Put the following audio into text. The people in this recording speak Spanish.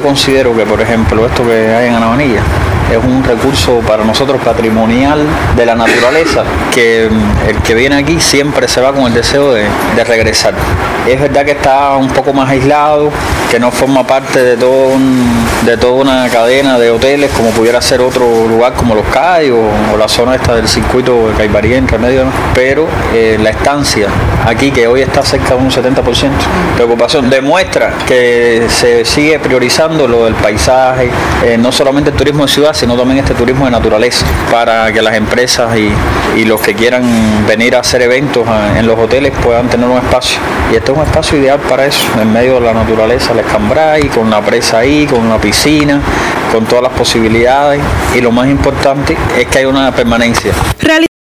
considero que, por ejemplo, esto que hay en Anabanilla es un recurso para nosotros patrimonial de la naturaleza, que el que viene aquí siempre se va con el deseo de regresar. Es verdad que está un poco más aislado, que no forma parte de toda una cadena de hoteles como pudiera ser otro lugar como Los Cayos o la zona esta del circuito de Caibarí entre medio, ¿no? Pero la estancia aquí, que hoy está cerca de un 70% de ocupación, demuestra que se sigue priorizando lo del paisaje, no solamente el turismo de ciudad, sino también este turismo de naturaleza, para que las empresas y los que quieran venir a hacer eventos en los hoteles puedan tener un espacio. Y este es un espacio ideal para eso, en medio de la naturaleza, el Escambray, con la presa ahí, con una piscina, con todas las posibilidades, y lo más importante es que hay una permanencia.